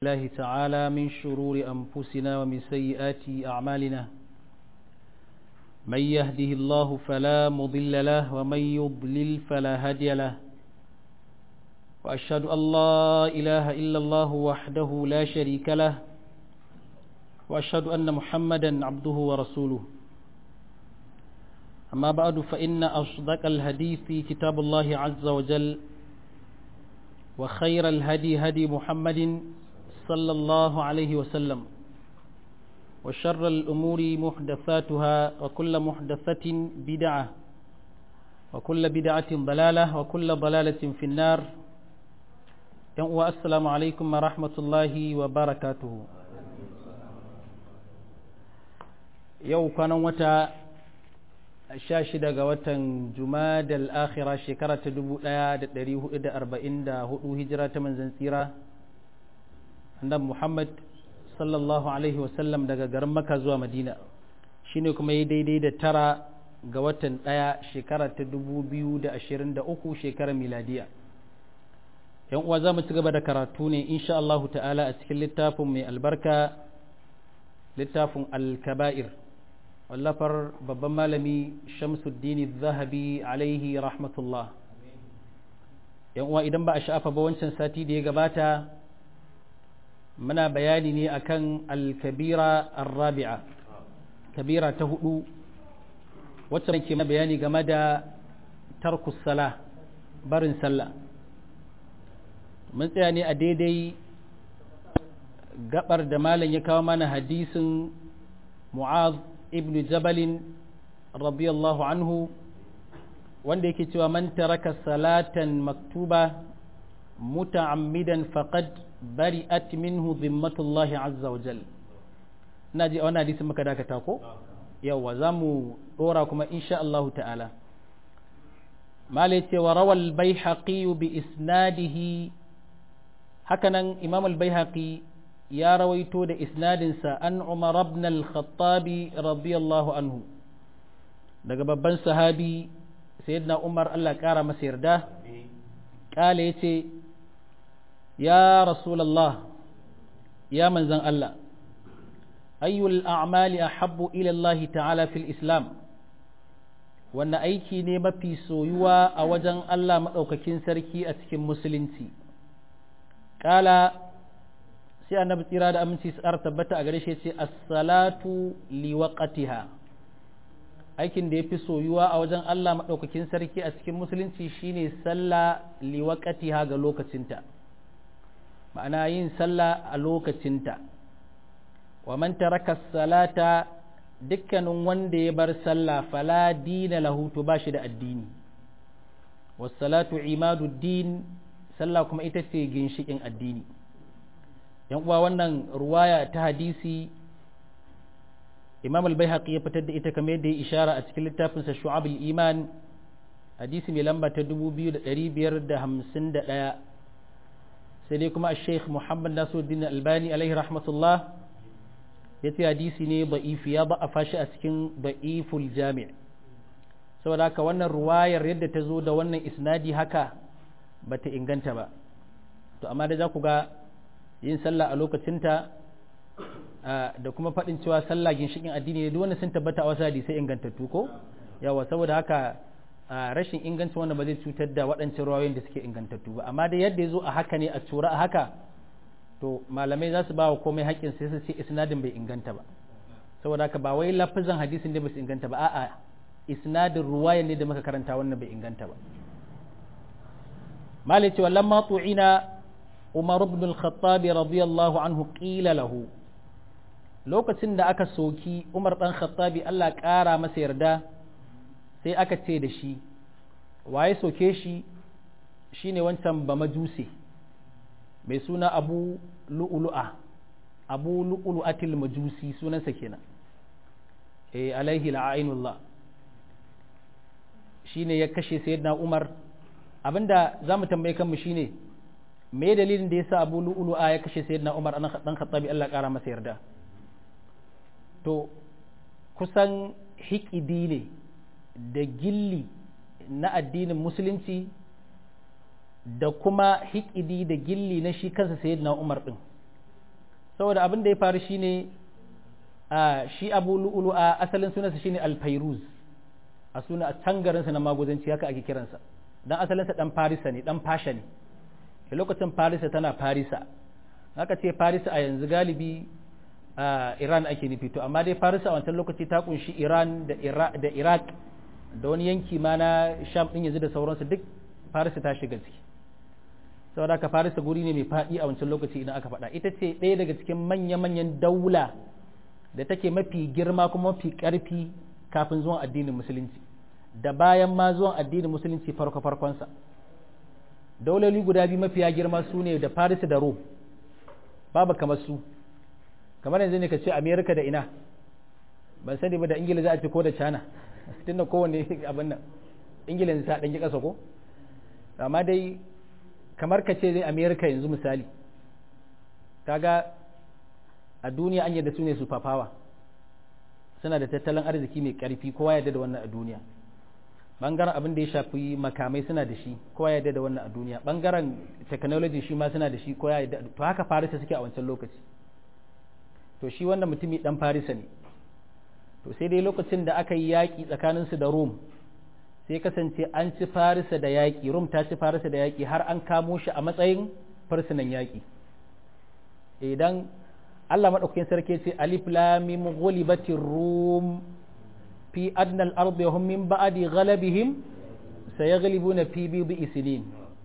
الله تعالى من شرور أنفسنا ومن سيئات أعمالنا من يهده الله فلا مضل له ومن يضلل فلا هادي له وأشهد أن لا إله إلا الله وحده لا شريك له وأشهد أن محمدا عبده ورسوله أما بعد فإن أصدق الحديث كتاب الله عز وجل وخير الهدي هدي محمد صلى الله عليه وسلم وشر الأمور محدثاتها وكل محدثة بدعة وكل بدعة ضلالة وكل ضلالة في النار والسلام عليكم ورحمة الله وبركاته يو كان وتا شاشدة وتا جماد الآخرة شكرة دبو لا دريه إدى أربعين دا هجرة من زنسيرة annabi Muhammad sallallahu alaihi wasallam daga garin Makka zuwa Madina shine kuma yi daidai da 9 ga watan 1 shekara ta 2023 shekarar miladiya yan uwa zamu ci gaba da karatu ne insha Allah ta'ala a cikin littafin mai albarka littafin al-kaba'ir wallafar babban malami Shamsuddin Az-Zahabi alaihi rahmatullah yan uwa idan ba a sha'afa ba wancan sati da ya gabata muna bayani ne akan al-kabira ar-rabi'a kabira ta hudu wacce nake bayani game da tarkus sala barin sallah mun tsaya ne a daidai gabar da malam ya kawo mana hadisin Mu'adh ibn Jabal radiyallahu anhu wanda yake cewa man taraka salatan maktuba muta'ammidan faqad bari'at minhu zimmatullahi azza wa jal naji wannan hadisin muka dakata ko yawa zamu dora kuma insha Allah ta'ala malai ce wa rawal baihaqi bi isnadihi hakanan imam al-baihaqi ya rawaito da isnadin sa an umar ibn al-khattab radiyallahu anhu daga babban sahabi sayyidina umar Allah kara masa yarda kale yace يا رسول الله يا من زن الله أي الأعمال أحب إلى الله تعالى في الإسلام وأن أيكي نيمة في سويوا أوجن الله مأوككين سركي أتكين مسلنتي قال سيأنا بإرادة أمنتي سأرتبت أغريشي الصلاة لوقتها aikin da ya fi soyuwa a wajen Allah maɗaukakin sarki a cikin musulunci shine sallah liwaqatiha ga lokacinta ma'ana yin sallah a lokacinta wa man taraka salata dukkanin wanda ya bar sallah fala dina lahu to bashi da addini was salatu imaduddin sallah kuma ita ce ginshikin addini yan uwa wannan ruwaya ta hadisi Imam al-Baihaqi ya fitar da ita kamar yadda ya ishara a cikin littafin sa Shu'abul Iman hadisi mai lamba ta 2551 sai dai kuma Sheikh Muhammad Nasiruddin Albani alaihi rahmatullah yace hadisi ne da'ifi ya ba a fashi a cikin da'iful jami' saboda haka wannan ruwayar yadda ta zo da wannan isnadi haka bata inganta ba to amma da za ku ga yin sallah a lokacinta da kuma faɗin cewa sallah ginshikin addini ne duk wanda sun tabbata a wasu hadisai ingantattu ko yawa saboda haka rashin inganci wanda ba zai cutar da waɗancan ruwayoyin da suke ingantattu ba amma da yadda ya zo a haka ne a tura a haka to malamai za su ba wa komai haƙƙin sai su ce isnadin bai inganta ba saboda haka ba wai lafazan hadisin da ba su inganta ba a'a isnadin ruwayan ne da muka karanta wannan bai inganta ba malai cewa lamma tu'ina umar ibn al-khattab radiyallahu anhu qila lahu lokacin da aka soki umar dan khattabi Allah ƙara masa yarda sai aka ce da shi waye soke shi shine wancan ba majuse mai suna abu lu'lu'atil majusi sunansa kenan alaihi la'ainullah shine ya kashe sayyidina umar abinda zamu tambaye kanmu shine me dalilin da yasa abu lu'lu'a ya kashe sayyidina umar dan khattabi Allah kara masa yarda to kusan hikidi ne da gilli na addinin musulunci da kuma hikidi da gilli na shi kansa sayyidina Umar din saboda abin da ya faru shine shi Abu Lu'lu'a asalin sunansa shine Al-Fairuz a suna a tangarinsa na maguzanci haka ake kiransa dan asalinsa dan Farisa ne dan Fasha ne a lokacin Farisa tana Farisa haka ce Farisa a yanzu galibi Iran ake nufi to amma dai Farisa a wancan lokaci ta kunshi Iran da Iraq da wani yanki ma na Sham din yanzu da sauransu duk Farisa ta shiga ciki saboda haka Farisa guri ne mai faɗi a wancan lokaci idan aka faɗa ita ce ɗaya daga cikin manya-manyan daula da take mafi girma kuma mafi ƙarfi kafin zuwan addinin musulunci da bayan ma zuwan addinin musulunci farko-farkonsa dauloli guda biyu mafiya girma su ne da Farisa da Rome babu kamar su kamar yanzu ne ka ce Amerika da ina ban sani ba da Ingila za a ce ko da China tunda kowanne abin nan Ingila ta ɗanki ƙasa ko amma dai kamar ka ce zai Amerika yanzu misali kaga a duniya an yadda su ne superpower suna da tattalin arziki mai ƙarfi kowa yadda da wannan a duniya bangaren abin da ya shafi makamai suna da shi kowa yadda da wannan a duniya bangaren technology shi ma suna da shi kowa yadda to haka Farisa suke a wancan lokaci to shi wannan mutumi dan Farisa ne to sai dai lokacin da aka yi yaƙi tsakaninsu da Rome sai kasance an ci Farisa da yaƙi Rome ta ci Farisa da yaƙi har an kamo shi a matsayin fursunan yaƙi idan Allah madaukakin sarki ce alif lam mim ghulibatir rum fi adna al-ard hum min ba'di ghalabihim sayaghlibuna fi bid'i sinin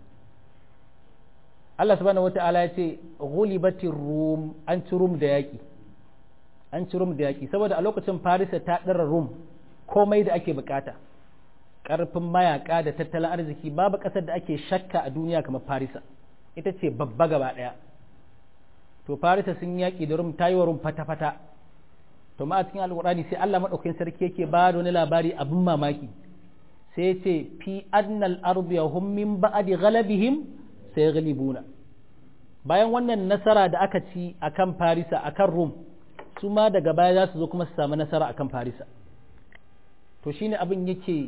Allah subhanahu wata'ala ya ce ghulibatir rum an ci Rum da yaƙi an ci Rum da yaƙi saboda a lokacin Farisa ta ɗara Rum komai da ake bukata ƙarfin mayaka da tattalin arziki babu ƙasar da ake shakka a duniya kamar Farisa ita ce babba gaba ɗaya to Farisa sun yaƙi da Rum ta yi wa Rum fata-fata to ma a cikin alƙur'ani sai Allah maɗaukakin sarki yake ba da wani labari abin mamaki sai ce fi adnal ardi hum min ba'di ghalabihim sayaghlibuna bayan wannan nasara da aka ci akan Farisa akan Rum su ma daga baya za su zo kuma su samu nasara akan Farisa to shine abin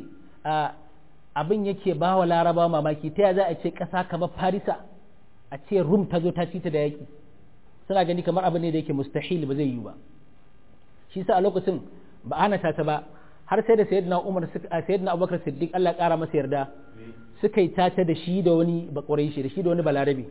yake ba wa Laraba mamaki ta ya za a ce ƙasa kamar Farisa a ce Rum ta zo ta ci ta da yaƙi suna gani kamar abin ne da yake mustahil ba zai yi ba shi sa a lokacin ba ana ta ba har sai da sayyidina Umar sayyidina Abubakar Siddiq Allah ya kara masa yarda suka yi tata da shi da wani Quraishi da shi da wani Balarabe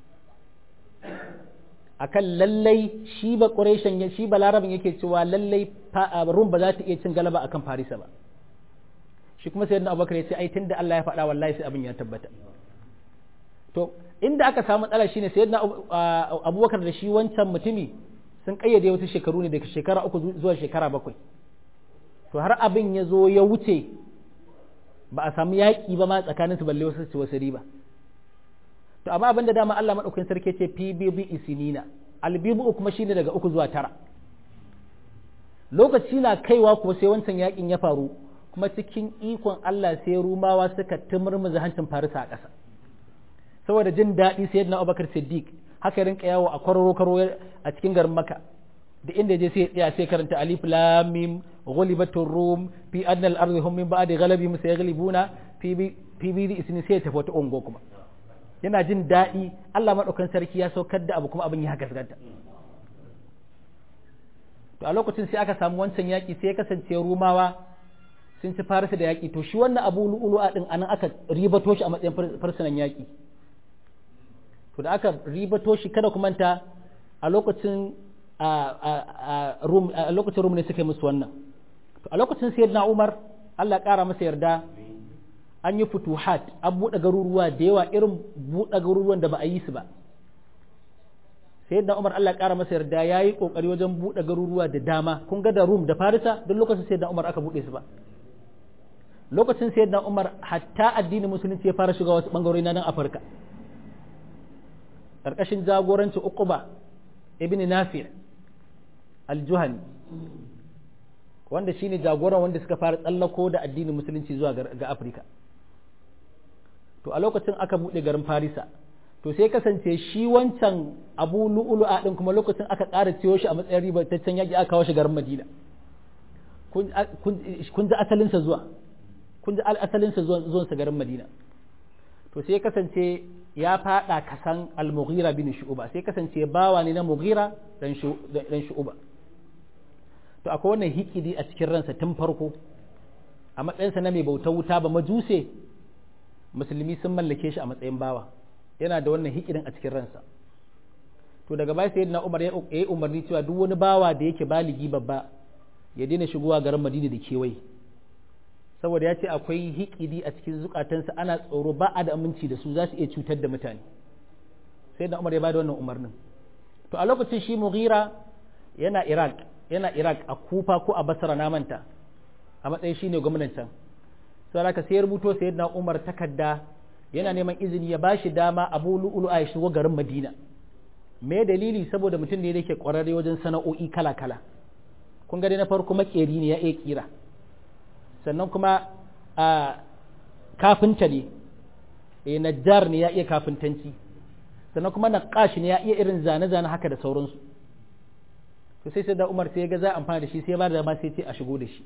akan lallai shi Quraishin shi Balarabin yake cewa lallai Rum ba za ta iya cin galaba akan Farisa ba shi kuma sayyidina Abubakar ya ce ai tunda Allah ya faɗa wallahi sai abin ya tabbata to inda aka samu matsala shine sayyidina Abubakar da shi wancan mutumi sun kayyade wasu shekaru ne daga shekara 3 zuwa shekara 7 to har abin ya zo ya wuce ba a samu yaƙi ba ma tsakanin su balle wasu wasu riba to amma abinda dama Allah madaukakin sarki ce PBB isinina albibu kuma shine daga 3 zuwa 9 lokaci na kaiwa kuma sai wancan yaƙin ya faru kuma cikin ikon Allah sai Rumawa suka tumurmuza hancin Farisa a ƙasa saboda jin daɗi sayyidina Abubakar Siddiq haka rinka yawo a kwararo a cikin garin Makka da inda je sai ya sai karanta alif lam mim ghulibatur rum fi adna al-ardi hum min ba'di ghalabihim sayaghlibuna fi bi isni sai ta fota ongo kuma yana jin daɗi Allah madaukan sarki ya saukar da abu kuma abin ya gaskata to a lokacin sai aka samu wancan yaki sai ya kasance Rumawa sun ci Farisa da yaki to shi wannan Abu Lu'lu'a din anan aka ribato shi a matsayin farsunan yaki to da aka ribato shi kada ku manta a lokacin Rum ne suka yi musu wannan to a lokacin sayyidina Umar Allah ƙara masa yarda an yi futuhat an buɗe garuruwa da yawa irin buɗe garuruwan da ba a yi su ba sayyidina Umar Allah ƙara masa yarda ya yi ƙoƙari wajen buɗe garuruwa da dama kun ga da Rum da Farisa duk lokacin sayyidina Umar aka buɗe su ba lokacin sayyidina Umar hatta addinin musulunci ya fara shiga wasu bangarori na nan Afirka ƙarƙashin jagoranci Uquba ibn Nafi' al-Juhani wanda shine jagoran wanda suka fara tsallako da addinin musulunci zuwa ga Afirka to a lokacin aka buɗe garin Farisa to sai kasance shi wancan Abu Lu'lu'a din kuma lokacin aka ƙara ciyo shi a matsayin ribataccen yaƙi aka kawo shi garin Madina kun ji asalinsa zuwa kun ji asalinsa zuwan sa garin Madina to sai kasance ya fada kasan al-Mughira bin Shu'ba sai kasance bawa ne na Mughira dan Shu'ba to akwai wannan hikidi a cikin ransa tun farko a matsayinsa na mai bautar wuta ba majuse musulmi sun mallake shi a matsayin bawa yana da wannan hikidin a cikin ransa to daga baya sayyidina Umar ya yi umarni cewa duk wani bawa da yake baligi babba ya daina shigowa garin Madina da kewaye saboda ya ce akwai hikidi a cikin zukatansa ana tsoro ba a da aminci da su za su iya cutar da mutane sayyidina Umar ya bada wannan umarnin to a lokacin shi Mughira yana Iraq a Kufa ko a Basra na manta a matsayin shine gwamnatin can sai aka sai rubuto sayyidina Umar takarda yana neman izini ya bashi dama Abu Lu'lu'a ya shigo garin Madina me dalili saboda mutum ne da yake kwararre wajen sana'o'i kala-kala kun ga dai na farko makeri ne ya iya kira sannan kuma a kafinta ne najjar ne ya iya kafintanci sannan kuma naqash ne ya iya irin zane-zane haka da sauransu to sai da Umar sai ya ga za a amfana da shi sai ya ba da dama sai ce a shigo da shi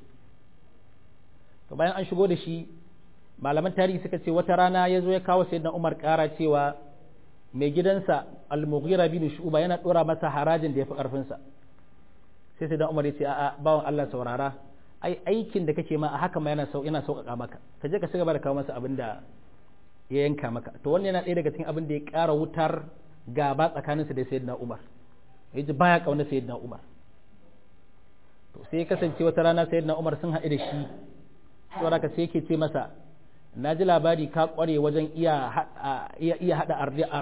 to bayan an shigo da shi malaman tarihi suka ce wata rana ya zo ya kawo sayyidina Umar ƙara cewa mai gidansa al-Mughira bin Shu'ba yana dora masa harajin da yafi karfin sa sai sayyidina Umar ya ce a'a bawan Allah saurara ai aikin da kake ma a haka ma yana sauƙaƙa maka ka je ka ci gaba da kawo masa abin da ya yanka maka to wannan yana ɗaya daga cikin abin da ya ƙara wutar gaba tsakaninsa da sayyidina Umar yaji baya kauna sayyidina Umar to sai ya kasance wata rana sayyidina Umar sun haɗu da shi saboda ka sai yake ce masa na ji labari ka kware wajen iya hada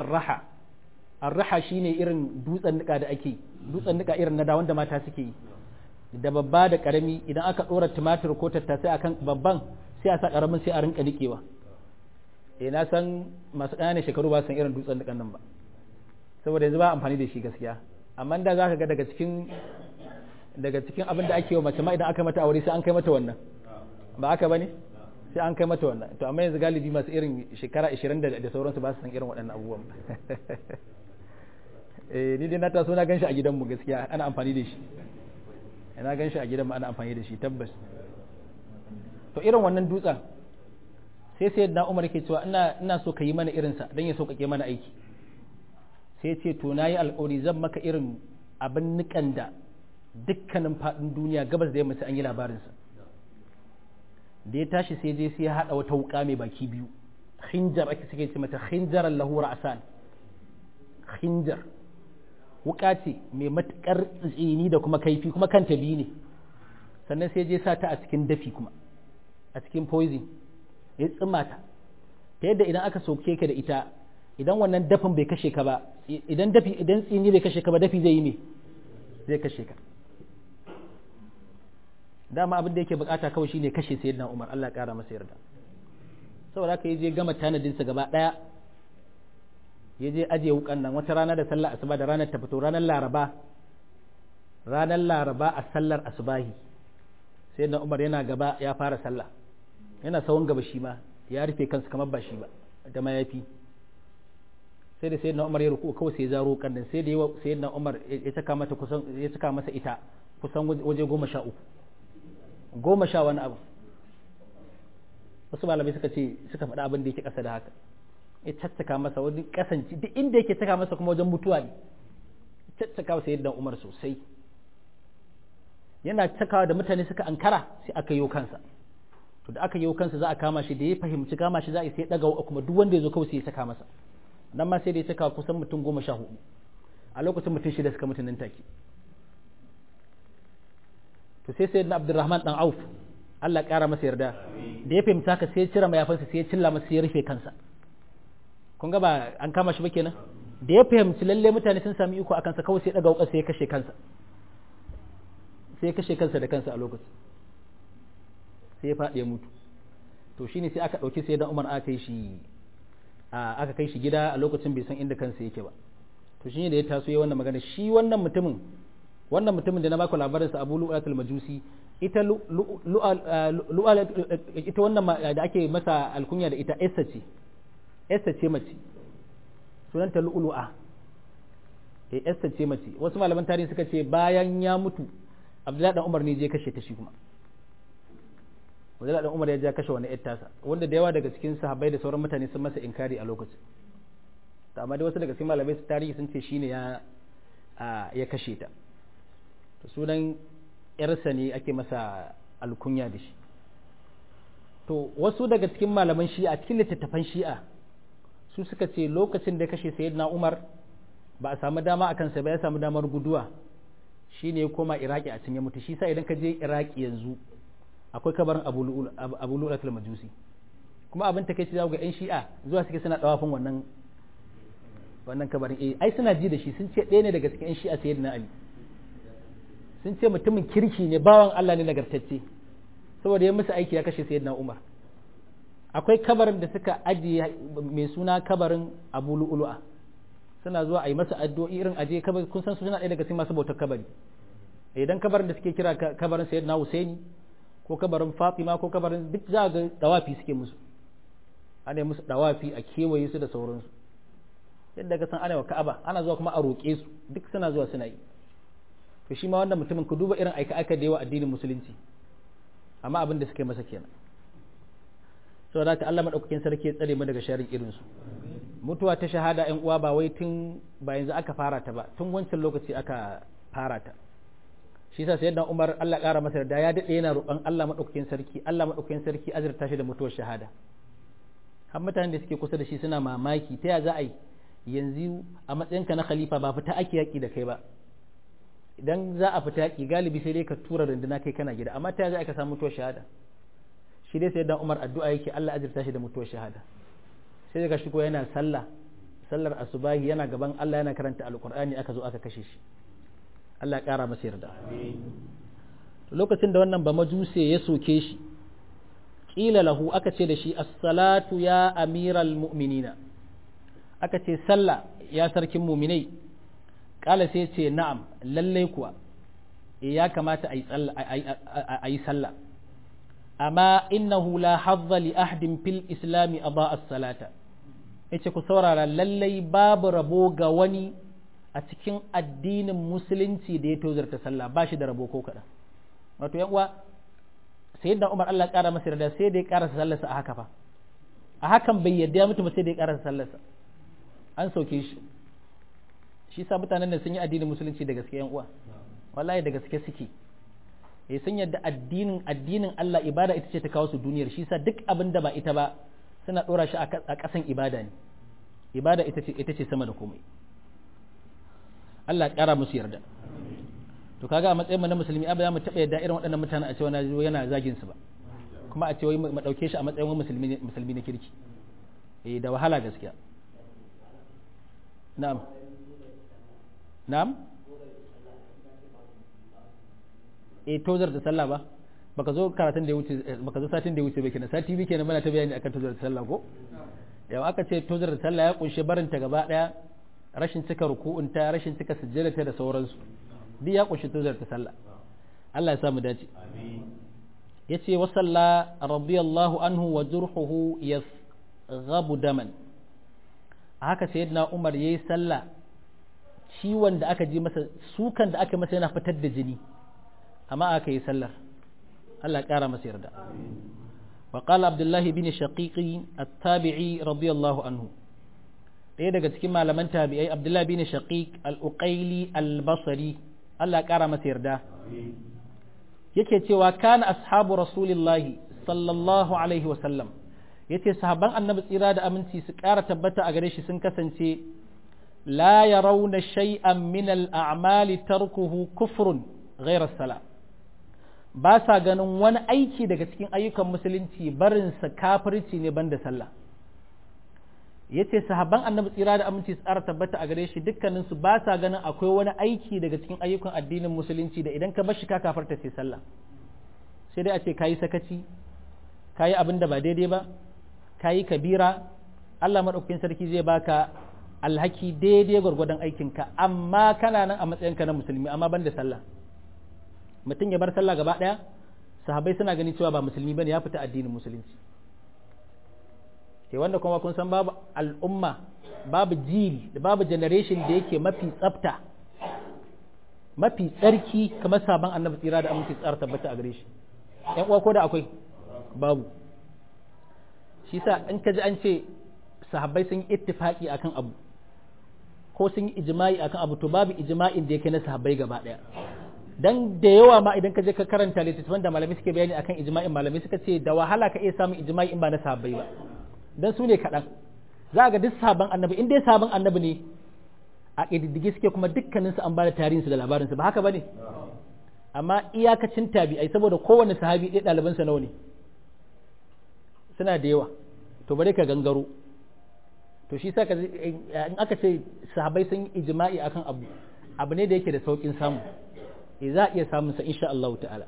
arraha shine irin dutsen nika da ake dutsen nika irin na da wanda mata suke yi da babba da karami idan aka dora tumatir ko tattasai akan babban sai a sa karamin sai a rinka nikewa na san masu ƙananan shekaru ba san irin dutsen nikan nan ba saboda yanzu ba amfani da shi gaskiya amma da zaka ga daga cikin abin da ake wa mace ma idan aka mata aure sai an kai mata wannan ba haka bane sai an kai mata wannan to amma yanzu galibi masu irin shekara 20 da sauransu ba su san irin waɗannan abubuwan ni dai na taso na ganshi a gidanmu gaskiya ana amfani da shi ina ganshi a gidanmu ana amfani da shi tabbas to irin wannan dutsen sai sayyidina Umar yake cewa ina so ka yi mana irin sa dan ya sauƙaƙe mana aiki sai ce to nayi alƙawari zan maka irin abin nikan da dukkanin faɗin duniya gabas da yamma sai an yi labarin sa da ya tashi sai je sai ya hada wata wuka mai baki biyu khinjar ake suke ce mata khinjaran lahu ra'san khinjar wuka ce mai matukar tsini da kuma kaifi kuma kanta biyu ne sannan sai je sa ta a cikin dafi kuma a cikin poison ya tsima ta ta yadda idan aka soke ka da ita idan wannan dafin bai kashe ka ba idan tsini bai kashe ka ba dafi zai yi me zai kashe ka dama abin da yake bukata kawai shine kashe sayyidina Umar Allah ya kara masa yarda saboda haka yaje gama tanadin sa gaba daya yaje aje wukan nan wata rana da sallar asuba da ranar ta fito ranar laraba a sallar asubahi sayyidina Umar yana gaba ya fara sallah yana sawon gaba shi ma ya rufe kansa kamar ba shi ba da mayafi sai da sayyidina Umar ya ruku kawai sai ya zaro wukan nan sai da sayyidina Umar ya saka masa ita kusan waje 13 10 wani abu wasu malamai suka faɗa abin da yake ƙasa da haka ya caccaka masa wani kasance duk inda yake caka masa kuma wajen mutuwa ne caccaka wa sayyidina Umar sosai yana cakawa da mutane suka ankara sai aka yi kansa to da aka yi kansa za a kama shi da ya fahimci kama shi za a yi sai daga kuma duk wanda ya zo kawai sai ya saka masa nan ma sai da ya saka kusan mutum 14 a lokacin mutum 6 suka mutu nan take to sai sayyidina Abdurrahman dan Auf Allah ƙara masa yarda da ya fahimta haka sai ya cire mayafansa sai ya cilla masa sai ya rufe kansa kun ga ba an kama shi ba kenan da ya fahimci lalle mutane sun sami iko akan sa kawai sai daga wukar sai ya kashe kansa da kansa a lokacin sai ya faɗi ya mutu to shine sai aka ɗauki sayyidina Umar aka kai shi gida a lokacin bai san inda kansa yake ba to shine da ya taso ya wannan magana shi wannan mutumin da na baku labarin sa Abu Lu'atul Majusi ita ita wannan da ake masa alkunya da ita Essa ce mace sunanta Lu'lu'a Essa ce mace wasu malaman tarihi suka ce bayan ya mutu Abdullahi dan Umar ne je kashe ta shi kuma Abdullahi dan Umar ya je kashe wani tasa wanda da yawa daga cikin sahabbai da sauran mutane sun masa inkari a lokacin amma dai wasu daga cikin malamai su tarihi sun ce shine ya kashe ta. To sunan yarsa ne ake masa alkunya da shi. To wasu daga cikin malaman shi'a cikin littattafan shi'a su suka ce lokacin da ya kashe sayyidina Umar ba a samu dama a kansa ba, ya samu damar guduwa, shine ya koma Iraki a can ya mutu. Shi sa idan ka je Iraki yanzu akwai kabarin Abu Lu'lu'atul Majusi, kuma abin takeici za ga 'yan shi'a zuwa suke suna dawafin wannan kabarin. Ai suna ji da shi, sun ce ɗaya ne daga cikin 'yan shi'a sayyidina Ali, sun ce mutumin kirki ne, bawan Allah ne nagartacce, saboda ya musu aiki ya kashe sayyidina Umar. Akwai kabarin da suka ajiye mai suna kabarin Abu Lu'lu'a, suna zuwa a yi masa addu'o'i irin aje kabari, kun san su suna ɗaya daga cikin masu bautar kabari. Idan kabarin da suke kira kabarin sayyidina Husaini ko kabarin Fatima ko kabarin duk za ga dawafi suke musu, ana musu dawafi a kewaye su da sauransu, yadda ka san ana wa Ka'aba, ana zuwa kuma a roƙe su, duk suna zuwa suna yi. To shi ma wannan mutumin ku duba irin aika da yawa addinin musulunci, amma abin da suka yi masa kenan. Saboda haka Allah madaukakin sarki ya tsare mu daga sharrin irin su. Mutuwa ta shahada ƴan uwa ba wai tun ba yanzu aka fara ta ba, tun wancan lokaci aka fara ta. Shi yasa sayyidina Umar Allah ƙara masa da ya dade yana roƙon Allah madaukakin sarki azurta shi da mutuwar shahada. Har mutanen da suke kusa da shi suna mamaki ta ya za a yi yanzu a matsayinka na khalifa ba fita ake yaki da kai ba, idan za a fita yaki galibi sai dai ka tura runduna kai kana gida, amma ta ya za a ka samu mutuwar shahada. Shi dai sayyidina Umar addu'a yake Allah azurta shi da mutuwar shahada. Sai daga shi ko yana sallar asubahi yana gaban Allah yana karanta alqur'ani aka zo aka kashe shi. Allah ya kara masa yarda. Lokacin da wannan ba majuse ya soke shi, qila lahu aka ce da shi as-salatu ya amiral mu'minina, aka ce sallah ya sarkin mu'minai. Kala sai ce na'am, lallai kuwa ya kamata a yi sallah, amma innahu la hadda li ahdin fil islami aba as-salata. Yace ku saurara, lallai babu rabo ga wani a cikin addinin musulunci da ya tozarta sallah, ba shi da rabo ko kaɗan. Wato yan uwa, sayyidina Umar Allah ƙara masa yarda sai da ya ƙarasa sallarsa a haka fa, a hakan bai yarda ya mutu ba sai da ya ƙarasa sallarsa, an sauke shi. Shi sa mutanen da sun yi addinin musulunci da gaske yan uwa, wallahi da gaske suke. Sun yadda addinin Allah ibada ita ce ta kawo su duniyar, shi sa duk abin da ba ita ba suna ɗora shi a ƙasan ibada ne, ibada ita ce sama da komai. Allah ƙara musu yarda. To kaga a matsayin mu na musulmi abu za mu taɓa yadda irin waɗannan mutane a ce wani yana zagin su ba, kuma a ce wai mu ɗauke shi a matsayin musulmi na kirki. Da wahala gaskiya. Na'am tozar da sallah ba, baka zo karatun da ya wuce, baka zo satin da ya wuce ba kenan, sati biyu kenan muna ta bayani akan tozar da sallah ko. Yau aka ce tozar da sallah ya kunshe barinta gaba daya, rashin cika ruku'unta, rashin cika sujjadata da sauransu, duk ya kunshi tozar da sallah. Allah ya samu dace. Yace wa salla radiyallahu anhu wa jurhuhu yasghabu daman. Haka sayyidina Umar yayi sallah, ciwon da aka ji masa, sukan da aka masa yana fitar da jini, amma aka yi sallar. Allah ƙara masa yarda. Wa qala Abdullah bin Shaqiqi at-Tabi'i radiyallahu anhu, ɗaya daga cikin malaman tabi'ai Abdullah bin Shaqiq al-Uqayli al-Basri, Allah ƙara masa yarda, yake cewa kana ashabu rasulillahi sallallahu alaihi wa sallam, yace sahabban annabi tsira da aminci su ƙara tabbata a gare shi sun kasance la yarawna shay'an min al-a'mali tarkuhu kufrun ghayra as-salah, ba sa ganin wani aiki daga cikin ayyukan musulunci barinsa kafirci ne banda sallah. Yace sahabban annabi tsira da aminci tsara tabbata a gare shi dukkaninsu ba sa ganin akwai wani aiki daga cikin ayyukan addinin musulunci da idan ka bar shi ka kafarta sai sallah, sai dai a ce kayi sakaci, kayi abin da ba daidai ba, kayi kabira, Allah madaukakin sarki zai baka alhaki daidai gwargwadon aikinka, amma kana nan a matsayinka na musulmi, amma banda sallah. Mutum ya bar sallah gaba ɗaya, sahabbai suna gani cewa ba musulmi bane, ya fita addinin musulunci. Ke wanda kuma kun san babu al'umma, babu jil, babu generation da yake mafi tsafta, mafi tsarki kamar sabon annabi tsira da aminci tsara tabbata a gare shi. ‘Yan uwa ko da akwai? Babu. Shi sa in ka ji an ce sahabbai sun yi ittifaki akan abu, ko sun yi ijma'i akan abu to babu ijma'in da yake na sahabbai gaba daya dan da yawa ma idan ka je ka karanta littattafan da malamai suke bayani akan ijma'in malamai suka ce da wahala ka iya samun ijma'i in ba na sahabbai ba dan su ne kaɗan za ga duk sabon annabi in dai sabon annabi ne a ƙididdige suke kuma dukkaninsu an ba da tarihinsu da labarinsu ba haka ba ne amma iyakacin tabi'ai saboda kowane sahabi ɗaya ɗalibansa nawa ne suna da yawa to bari ka gangaro to shi sa in aka ce sahabai sun yi ijma'i akan abu ne da yake da saukin samu za a iya samun sa insha Allah ta'ala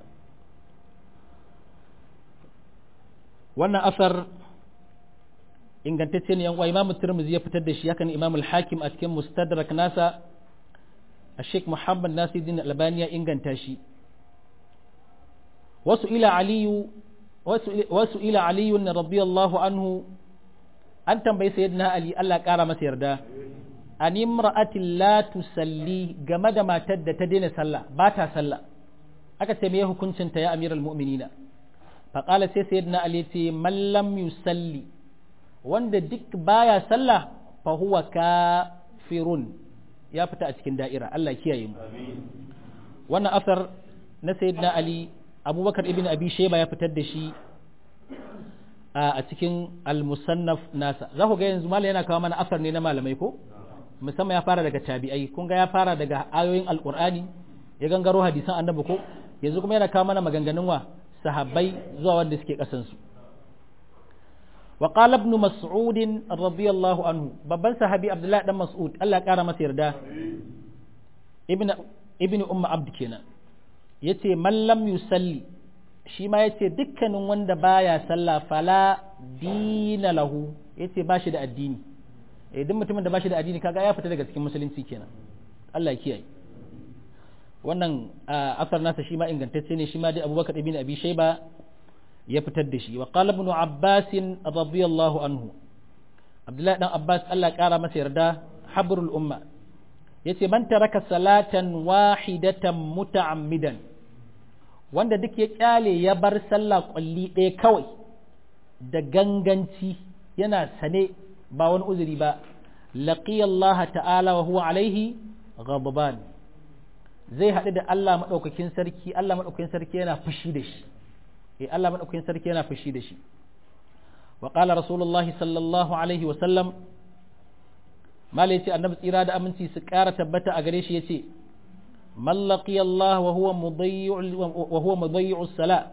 wannan asar ingantacce ne yan uwa Imam Tirmidhi ya fitar da shi hakan Imam Al-Hakim a cikin Mustadrak nasa Sheikh Muhammad Nasiruddin Albani ya inganta shi wasu ila Ali radiyallahu anhu an tambayi sayyidina Ali Allah kara masa yarda an imra'atin la tusalli game da matar da ta daina sallah ba ta sallah aka ce me hukuncin ta ya amiral mu'minina fa qala sai sayyidina Ali ce man lam yusalli wanda duk baya sallah fa huwa kafirun ya fita a cikin da'ira Allah kiyaye mu wannan asar na sayyidina Ali Abubakar ibn Abi Shayba ya fitar da shi a cikin al-musannaf nasa za ku ga yanzu malai yana kawo mana asar ne na malamai ko musamman ya fara daga tabi'ai kun ga ya fara daga ayoyin alqur'ani ya gangaro hadisan annabi ko yanzu kuma yana kawo mana maganganun wa sahabbai zuwa wanda suke kasan su wa qala ibn mas'ud radiyallahu anhu babban sahabi abdullahi dan mas'ud Allah ya kara masa yarda ibn umma abd kenan yace man lam yusalli shi ma yace dukkanin wanda baya sallah fala dina lahu yace ba shi da addini duk mutumin da ba shi da addini kaga ya fita daga cikin musulunci kenan Allah ya kiyaye wannan asar nasa shi ma ingantacce ne shi ma dai Abubakar ibn Abi Shayba ya fitar da shi wa qala ibn Abbas radiyallahu anhu Abdullahi dan Abbas Allah kara masa yarda habrul umma yace man taraka salatan wahidatan muta'ammidan wanda duk ya kyale ya bar sallah kulli ɗaya kawai da ganganci yana sane ba wani uzuri ba laqiya Allah ta'ala wa huwa alaihi ghadban zai haɗu da Allah madaukakin sarki yana fushi da shi Allah madaukakin sarki yana fushi da shi wa qala rasulullah sallallahu alaihi wa sallam mala yace annabi tsira da aminci su ƙara tabbata a gare shi yace man laqiya Allah wa huwa mudayyi'u as-sala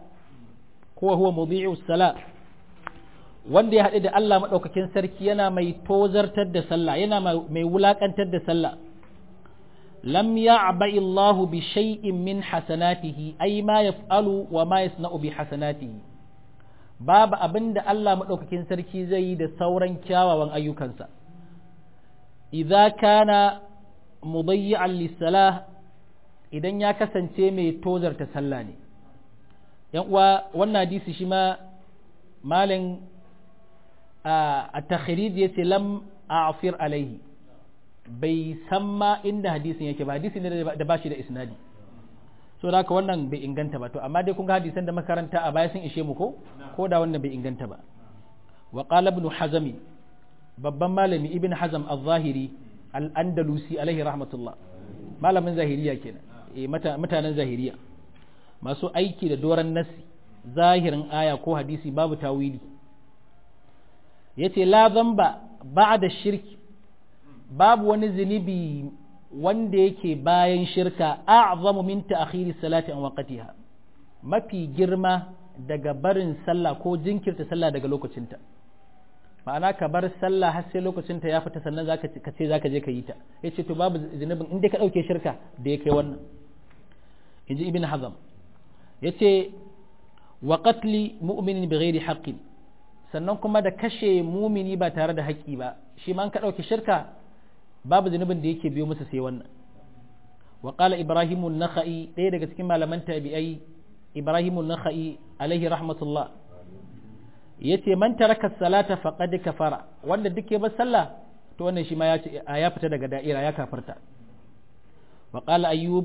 wanda ya haɗu da Allah maɗaukakin sarki yana mai tozartar da sallah yana mai wulaƙantar da sallah lam ya'ba'i Allahu bi shay'in min hasanatihi ay ma yaf'alu wa ma yasna'u bi hasanatihi babu abinda Allah maɗaukakin sarki zai yi da sauran kyawawan ayyukansa idza kana mudayyi'an lis-salah idan ya kasance mai tozarta sallah ne yan uwa wannan hadisi shi ma malin a takhrij yace lam a'fir alaihi bai san ma inda hadisin yake ba hadisi ne da ba shi da isnadi so da haka wannan bai inganta ba to amma dai kun ga hadisan da makaranta a baya sun ishe mu ko da wannan bai inganta ba wa qala ibn hazm babban malami ibn hazm az-zahiri al-andalusi alaihi rahmatullah malamin zahiriya kenan mutanen zahiriya masu aiki da doran nasi zahirin aya ko hadisi babu tawili yace la zamba ba'da shirki babu wani zunubi wanda yake bayan shirka a'zamu min ta'khiri salati an waqtiha mafi girma daga barin sallah ko jinkirta sallah daga lokacinta ma'ana ka bar sallah har sai lokacinta ya fita sannan zaka je ka yi ta yace to babu zunubin inda ka dauke shirka da yake wannan inji ibn hazm yace wa qatli mu'minin bighairi haqqin sannan kuma da kashe mumini ba tare da haƙƙi ba shi ma an ka ɗauki shirka babu zunubin da yake biyo masa sai wannan wa qala ibrahimu an-nakhai ɗaya daga cikin malaman tabi'ai ibrahimu an-nakhai alaihi rahmatullah yace man taraka salata faqad kafara wanda duk ya bar sallah to wannan shi ma ya fita daga da'ira ya kafarta wa qala ayyub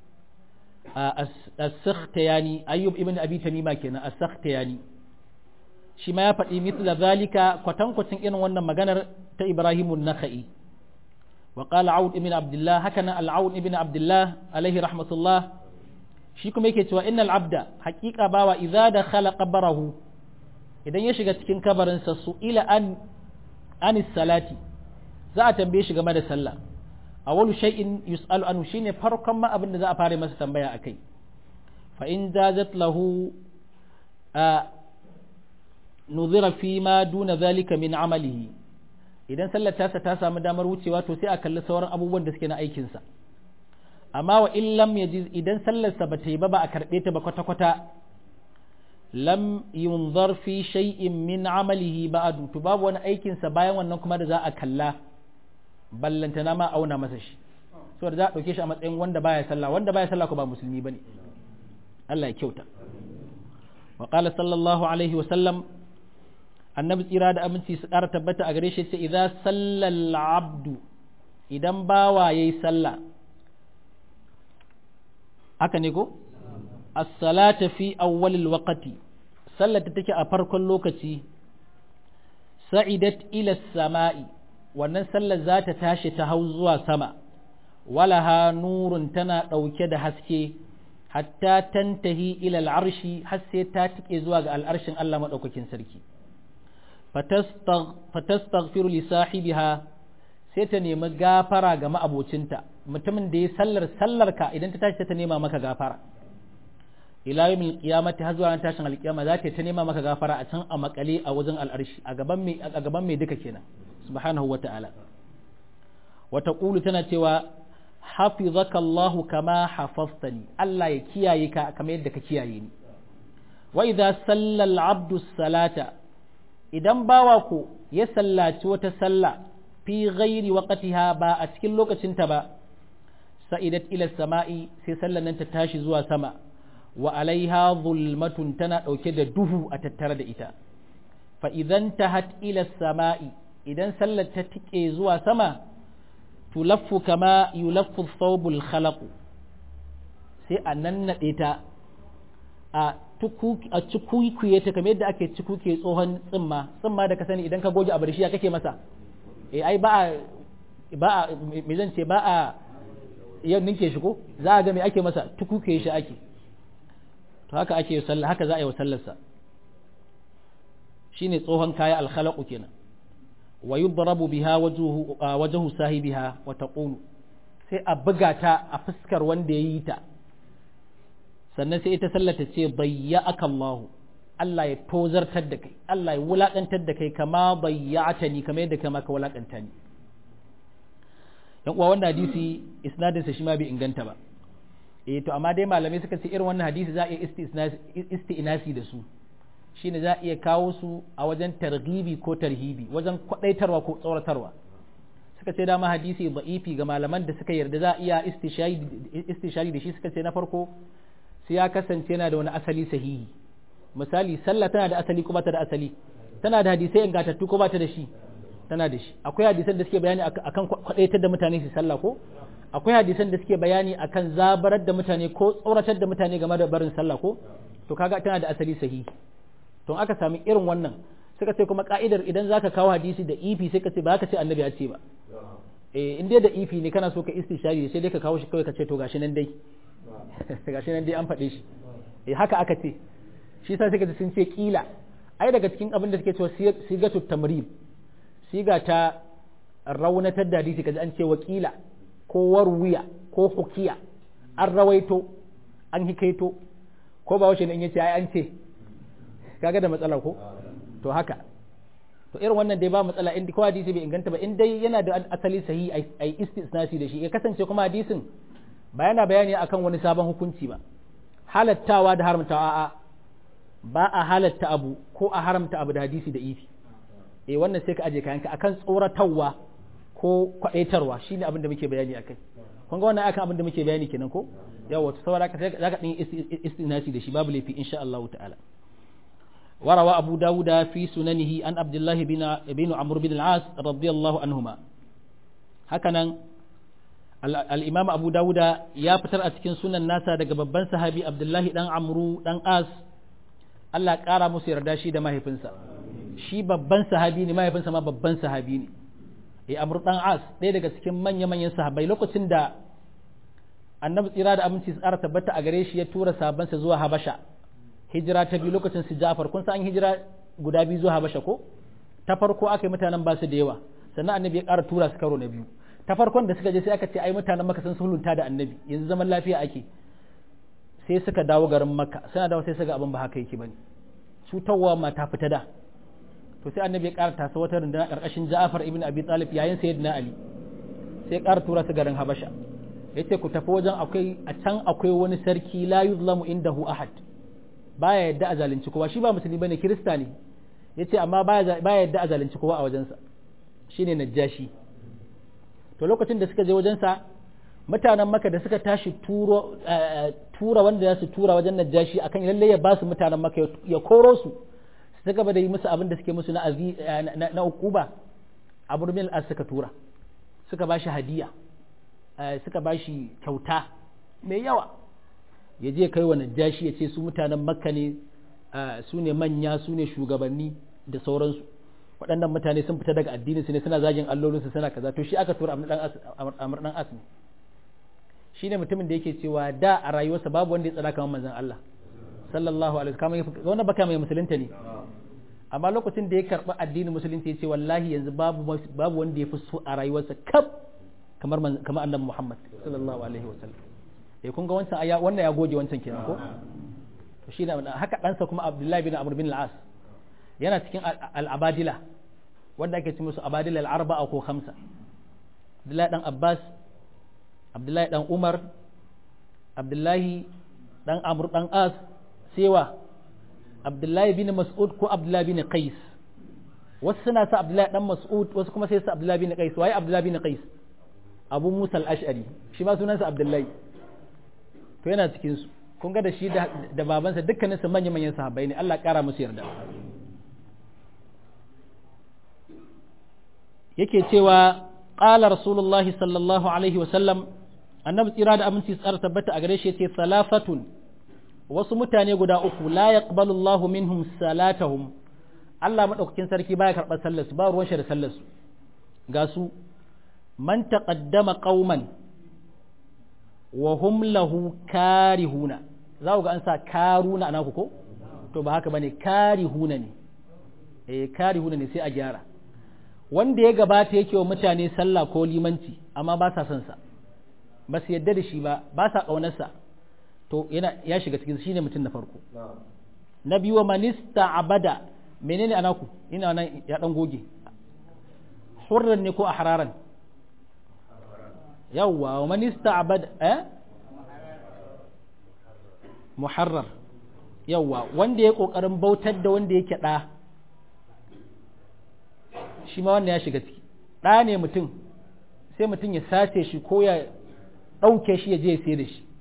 as-sakhtiyani ayyub ibn abi tamima kenan as-sakhtiyani shi ma ya faɗi mithla zalika kwatankwacin irin wannan maganar ta Ibrahimu Nakhai wa qala Aud ibn Abdullah haka nan al-Aud ibn Abdullah alaihi rahmatullah shi kuma yake cewa innal abda haqiqa bawa idza dakhala qabrahu idan ya shiga cikin kabarinsa su'ila anis salati za a tambaye shi game da sallah awwalu shay'in yus'alu anhu shine farkon ma abin da za a fara masa tambaya akai fa in jazat lahu nuzira fi ma duna zalika min amalihi idan sallar tasa ta samu damar wucewa to sai a kalli sauran abubuwan da suke na aikin sa amma wa in lam yajiz idan sallar sa bata yi ba a karbe ta ba kwata kwata lam yunzar fi shay'in min amalihi ba'du to babu wani aikin sa bayan wannan kuma da za a kalla ballantana ma auna masa shi saboda za a dauke shi a matsayin wanda baya sallah ko ba musulmi bane Allah ya kyauta wa qala sallallahu alaihi wa sallam annabi tsira da aminci su ƙara tabbata a gare shi ce idza sallal abdu idan bawa yayi sallah haka ne ko as-salata fi awwalil waqti sallata take a farkon lokaci sa'idat ila as-sama'i wannan sallar za ta tashi ta hau zuwa sama walaha nurun tana ɗauke da haske hatta tantahi ila al'arshi har sai ta tike zuwa ga al'arshin Allah maɗaukakin sarki fatastaghfiru li sahibiha sai ta nemi gafara ga ma'abocinta mutumin da ya sallar ka idan ta tashi ta nema maka gafara ila yawmil qiyamati har zuwa tashin alqiyama za ta nema maka gafara a can a makale a wajen al'arshi a gaban mai duka kenan subhanahu wa ta'ala wata ƙulu tana cewa hafizaka Allah kama hafaztani Allah ya kiyaye ka kamar yadda ka kiyaye ni wa idza sallal abdu salata idan bawa ko ya sallaci wata sallah fi ghairi waqtiha ba a cikin lokacinta ba sa'idat ila sama'i sai sallan nan ta tashi zuwa sama wa alaiha zulmatun tana dauke da duhu a tattare da ita fa idan tahat ila sama'i idan sallar ta tike zuwa sama tulaffu kama yulaffu thawbul khalaq sai a nannade ta a cikuikuye ta kamar yadda ake cikuke tsohon tsimma da ka sani idan ka goge abu da shi ya kake masa ai ba a me zan ce ba a yau ninke shi ko za a ga me ake masa tukuke shi ake to haka ake sallah haka za a yi wa sallarsa shine tsohon kaya al-khalaqu kenan wa yudrabu biha wajhu sahibiha wa taqulu sai a buga ta a fuskar wanda yayi ta sannan sai ita sallata ce bayyaka Allah Allah ya tozartar da kai Allah ya wulakantar da kai kama bayyatani kamar yadda kama ka wulakanta ni dan uwa wannan hadisi isnadin sa shi ma bai inganta ba to amma dai malamai suka ce irin wannan hadisi za a iya isti'nasi da su shine za a iya kawo su a wajen targhibi ko tarhibi wajen kwadaitarwa ko tsoratarwa suka ce dama hadisi da'ifi ga malaman da suka yarda za a iya istishari da shi suka ce na farko sai ya kasance yana da wani asali sahihi misali sallah tana da asali ko ba ta da asali tana da hadisai ingantattu ko ba ta da shi tana da shi akwai hadisan da suke bayani akan kwadaitar da mutane su sallah ko akwai hadisan da suke bayani akan zabarar da mutane ko tsoratar da mutane game da barin sallah ko to kaga tana da asali sahihi to aka sami irin wannan suka ce kuma ka'idar idan zaka kawo hadisi da ifi sai ka ce ba ka ce annabi ya ce ba in dai da ifi ne kana so ka istishari sai dai ka kawo shi kawai ka ce to gashi nan dai an faɗe shi haka aka ce shi sa suka ce sun ce kila ai daga cikin abin da suke cewa sigatu tamrib siga ta raunatar da hadisi kaji an ce wakila ko warwiya ko hukiya an rawaito an hikaito ko ba wace ne in yace ai an ce kaga da matsala ko to haka to irin wannan dai ba matsala in ko hadisi bai inganta ba in dai yana da asali sahihi ai istisnasi da shi ya kasance kuma hadisin ba yana bayani akan wani sabon hukunci ba halattawa da haramtawa a'a ba a halatta abu ko a haramta abu da hadisi da ifi wannan sai ka aje kayanka akan tsoratarwa ko kwadaitarwa shine abin da muke bayani akai kun ga wannan akan abin da muke bayani kenan ko yawa to saboda haka zaka din istinasi da shi babu laifi insha Allah ta'ala وروى أبو داود في سننه عن عبد الله بن عمرو بن العاص رضي الله عنهما هكذا الإمام أبو داود يا فتر أتكن سنن الناس daga babban sahabi Abdullahi dan Amru dan As Allah ƙara musu yarda shi da mahaifinsa shi babban sahabi ne mahaifinsa ma babban sahabi ne Amr dan As ɗaya daga cikin manya-manyan sahabbai lokacin da annabi tsira da aminci tsara tabbata a gare shi ya tura sahabbansa zuwa Habasha hijira ta biyu lokacin su Ja'far kun san an hijira guda biyu zuwa Habasha ko ta farko aka yi mutanen ba su da yawa sannan annabi ya ƙara tura su karo na biyu ta farkon da suka je sai aka ce ai mutanen Makka sun sulhunta da annabi yanzu zaman lafiya ake sai suka dawo garin Makka suna dawo sai suka abin ba haka yake bane cutarwa ma ta fita da to sai annabi ya ƙara tasa wata rundunar ƙarƙashin Ja'far ibn Abi Talib yayin sayyidina Ali sai ya ƙara tura su garin Habasha yace ku tafi wajen a can akwai wani sarki la yuzlamu indahu ahad baya yadda a zalunci kowa shi ba musulmi bane kirista ne yace amma baya yadda a zalunci kowa a wajensa shine Najashi to lokacin da suka je wajensa mutanen Makka da suka tashi tura wanda za su tura wajen Najashi akan lalle ya ba su mutanen Makka ya koro su ta gaba da yi musu abin da suke musu na ukuba Abu bin al-As suka tura suka ba shi hadiya suka ba shi kyauta mai yawa ya je kai wa Najashi ya ce su mutanen Makka ne su ne manya su ne shugabanni da sauransu waɗannan mutane sun fita daga addinin su ne suna zagin allolinsu suna kaza to shi aka tura Amr dan As ne shine mutumin da yake cewa da a rayuwarsa babu wanda ya tsara kamar manzon Allah sallallahu alaihi wasallam wannan baka mai musulunta ne amma lokacin da ya karɓi addinin musulunci ya ce wallahi yanzu babu wanda ya fi so a rayuwarsa kaf kamar annabi Muhammad sallallahu alaihi wasallam kun ga wancan wannan ya goge wancan kenan ko to shi haka ɗansa kuma Abdullahi bin Amr bin al-As yana cikin al-Abadila wanda ake ce musu Abadila al-arba'a ko khamsa Abdullahi dan Abbas Abdullahi dan Umar Abdullahi dan Amr dan As sewa Abdullahi bin Mas'ud ko Abdullahi bin Qais wasu suna sa Abdullahi dan Mas'ud wasu kuma sai sa Abdullahi bin Qais waye Abdullahi bin Qais Abu Musa al-Ash'ari shi ma sunansa Abdullahi to yana cikin su kun ga da shi da babansa dukkanin su manyan sahabbai ne Allah kara musu yarda yake cewa qala Rasulullah sallallahu alaihi wa sallam annabi tsira da aminci tsara tabbata a gare shi yace salafatun wasu mutane guda uku la yaqbalu Allahu minhum salatahum Allah madaukakin sarki baya karɓar sallar su ba ruwan shi da sallar su ga su man taqaddama qauman wa hum lahu karihuna za ku ga an sa karuna ana ku ko to ba haka bane karihuna ne karihuna ne sai a gyara wanda ya gabata yake wa mutane sallah ko limanci amma ba sa son sa ba su yadda da shi ba sa kaunar sa to ya shiga cikin shine mutum na farko na biyu wa manista abada menene anaku ina nan ya dan goge hurran ne ko ahraran yawwa wa manista abada muharrar yawwa wanda ya kokarin bautar da wanda yake da shi ma wanda ya shiga ciki da ne mutum sai mutum ya sace shi ko ya dauke shi ya je sai da shi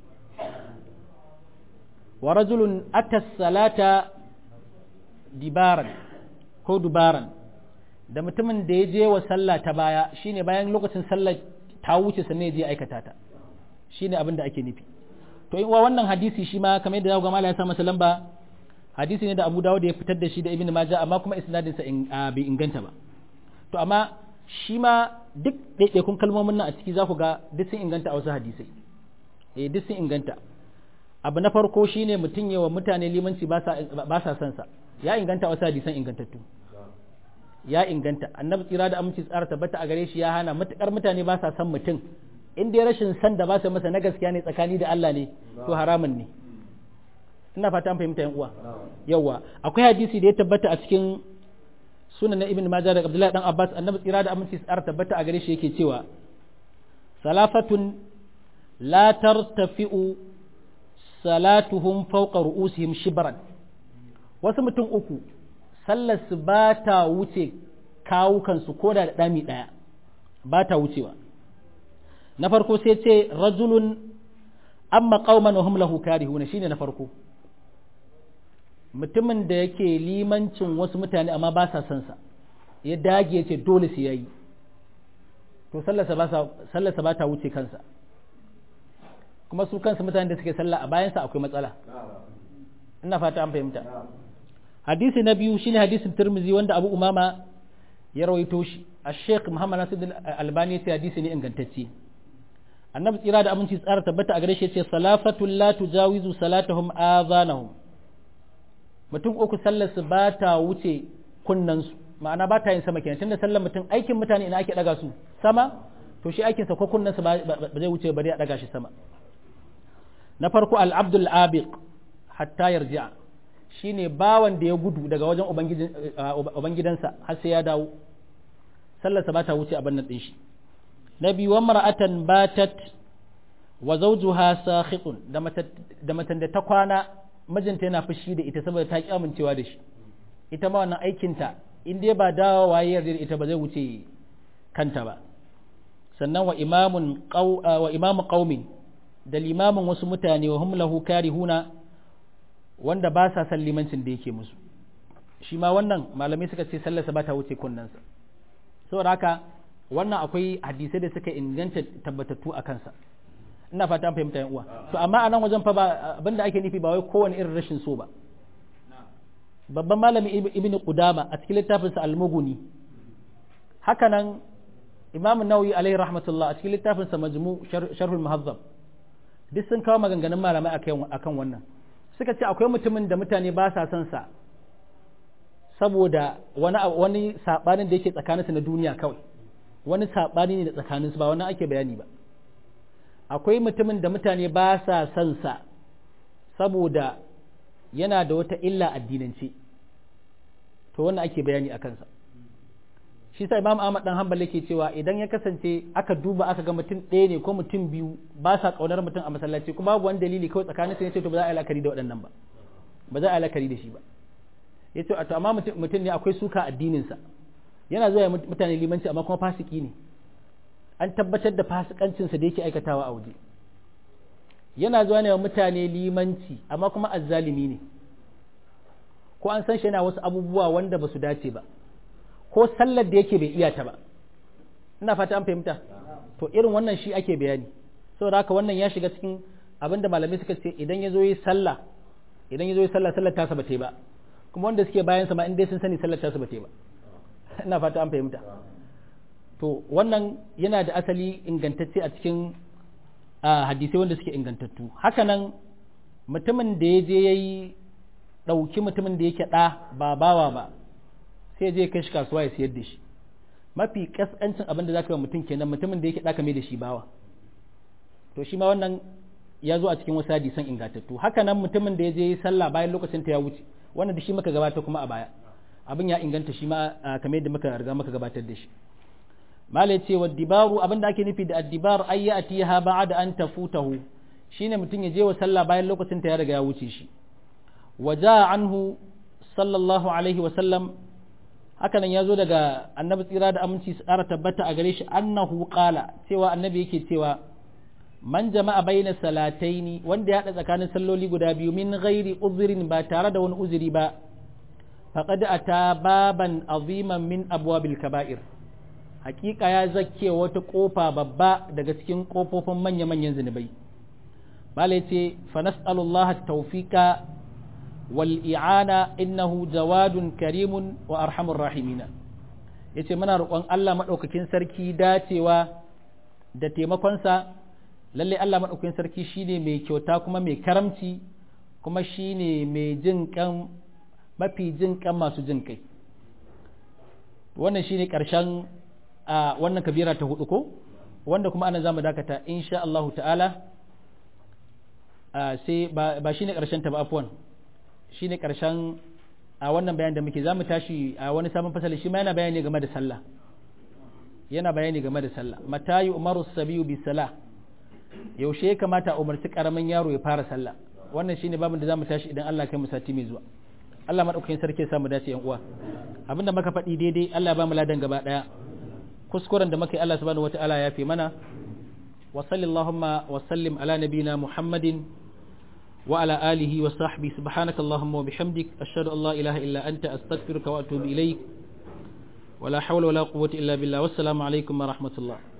wa rajulun atas salata dibaran ko dubaran da mutumin da ya je wa sallah ta baya shine bayan lokacin sallah ta wuce sannan ya je aikata ta shine abin da ake nufi to in wannan hadisi shi ma kamar yadda ga malaya ya sa masa lamba hadisi ne da Abu Dawud ya fitar da shi da Ibn Majah amma kuma isnadin sa bai inganta ba to amma shi ma duk ɗaiɗaikun kalmomin nan a ciki za ku ga duk sun inganta a wasu hadisai duk sun inganta abu na farko shine mutum yawa mutane limanci ba sa son sa ya inganta wasu hadisan ingantattu ya inganta annabi tsira da aminci tsara tabbata a gare shi ya hana matukar mutane ba sa son mutum in dai rashin san da ba su masa na gaskiya ne tsakani da Allah ne to haramun ne ina fata an fahimta yan uwa yawa akwai hadisi da ya tabbata a cikin sunan na Ibn Majah da Abdullahi dan Abbas annabi tsira da aminci tsara tabbata a gare shi yake cewa salafatun la tartafi'u salatuhum fawqa ru'usihim shibran wasu mutum uku sallar su ba ta wuce kawukansu ko da dami daya ba ta wucewa na farko sai ce rajulun amma qauman wa hum lahu karihuna shine na farko mutumin da yake limancin wasu mutane amma ba sa son sa ya dage ya ce dole sai yayi to sallarsa ba ta wuce kansa kuma su kansu mutane da suke sallah a bayansa akwai matsala ina fata an fahimta hadisi na biyu shine hadisin Tirmidhi wanda Abu Umama ya rawaito shi Sheikh Muhammad Nasiruddin Albani ya ce hadisi ne ingantacce annabi tsira da aminci tsara tabbata a gare shi yace salafatul la tujawizu salatahum azanahum mutum uku sallar su ba ta wuce kunnan su ma'ana ba ta yin sama kenan tunda sallar mutum aikin mutane ina ake daga su sama to shi aikin sa ko kunnan sa ba zai wuce bari a daga shi sama na farko al-abdul abiq hatta yarji'a shine bawan da ya gudu daga wajen ubangidansa har sai ya dawo sallar sa ba ta wuce abin nan din shi na biyu wa mar'atan batat wa zawjuha sakhitun da matan da ta kwana mijinta yana fushi da ita saboda ta ki amincewa da shi ita ma wannan aikin ta in dai ba dawo waye yarda da ita ba zai wuce kanta ba sannan wa imamu qaumin da limamin wasu mutane wa hum lahu karihuna wanda ba sa san limancin da yake musu shi ma wannan malamai suka ce sallarsa ba ta wuce kunnansa saboda haka wannan akwai hadisai da suka inganta tabbatattu a kansa ina fata an fahimta yan uwa to amma a nan wajen fa ba abinda ake nufi ba wai kowane irin rashin so ba babban malami ibn qudama a cikin littafin sa al-mughni haka nan imam an-nawawi alaihi rahmatullah a cikin littafin sa majmu' sharh al-muhazzab duk sun kawo maganganun malamai akan wannan suka ce akwai mutumin da mutane ba sa son sa saboda wani sabanin da yake tsakaninsu na duniya kawai wani saɓani ne da tsakaninsu ba wannan ake bayani ba akwai mutumin da mutane ba sa son sa saboda yana da wata illa addinance to wannan ake bayani a kansa shi sa Imam Ahmad dan Hanbal yake cewa idan ya kasance aka duba aka ga mutum ɗaya ne ko mutum biyu ba sa kaunar mutum a masallaci kuma babu wani dalili kawai tsakaninsu ne sai to ba za a yi la'akari da waɗannan ba ba za a yi la'akari da shi ba yace to amma mutum ne akwai suka addininsa yana zuwa mutane limanci amma kuma fasiki ne an tabbatar da fasikancinsa da yake aikatawa a waje yana zuwa ne wa mutane limanci amma kuma azzalimi ne ko an san shi yana wasu abubuwa wanda ba su dace ba ko sallar da yake bai iya ta ba ina fata an fahimta to irin wannan shi ake bayani saboda haka wannan ya shiga cikin abinda malamai suka ce idan ya zo yi sallah sallar tasa ba ta yi ba kuma wanda suke bayan sa ma in dai sun sani sallar tasa ba ta yi ba ina fata an fahimta to wannan yana da asali ingantacce a cikin hadisai wanda suke ingantattu haka nan mutumin da ya je ya yi ɗauki mutumin da yake ɗa ba bawa ba sai je kai shi kasuwa ya siyar da shi mafi kaskancin abin da za ka yi mutum kenan mutumin da yake ɗa kame da shi bawa to shi ma wannan ya zo a cikin wasu hadisan ingantattu haka nan mutumin da ya je yi sallah bayan lokacin ta ya wuce wannan da shi muka gabata kuma a baya abin ya inganta shi ma kamar yadda muka riga muka gabatar da shi mala ya ce wa dibaru abin da ake nufi da addibar ay ya'tiha ba'da an tafutahu shine mutum ya je wa sallah bayan lokacin ta ya riga ya wuce shi wa jaa anhu sallallahu alaihi wa sallam haka nan ya zo daga annabi tsira da aminci su ƙara tabbata a gare shi annahu qala cewa annabi yake cewa man jama'a baina salataini wanda ya haɗa tsakanin salloli guda biyu min ghairi uzrin ba tare da wani uzuri ba faqad ata baban aziman min abwabil kaba'ir hakika ya zakke wata kofa babba daga cikin kofofin manya-manyan zinubai bala yace fa nas'alullaha tawfika wal i'ana innahu jawadun karimun wa arhamur rahimina yace muna roƙon Allah madaukakin sarki dacewa da taimakonsa lalle Allah madaukakin sarki shine mai kyauta kuma mai karamci kuma shine mai jin kan mafi jin kan masu jin kai wannan shine karshen wannan kabira ta hudu ko wanda kuma anan zamu dakata insha Allah ta'ala sai ba shine karshen ta ba afwan shine karshen wannan bayan da muke zamu tashi a wani sabon fasali shi ma yana bayani game da sallah matayu umaru sabiyu bi salah yaushe ya kamata a umarci karamin yaro ya fara sallah wannan shine babin da zamu tashi idan Allah kai mu sati mai zuwa Allah madaukakin sarki ya samu dace yan uwa abinda muka faɗi daidai Allah ya ba mu ladan gaba daya kuskuren da muka yi Allah subhanahu wataala ya fi mana wa sallallahu wa sallim ala nabina Muhammadin wa ala alihi wa sahbihi subhanakallahumma wa bihamdik ashhadu an la ilaha illa anta astaghfiruka wa atubu ilaik ولا حول ولا قوة إلا بالله والسلام عليكم ورحمة الله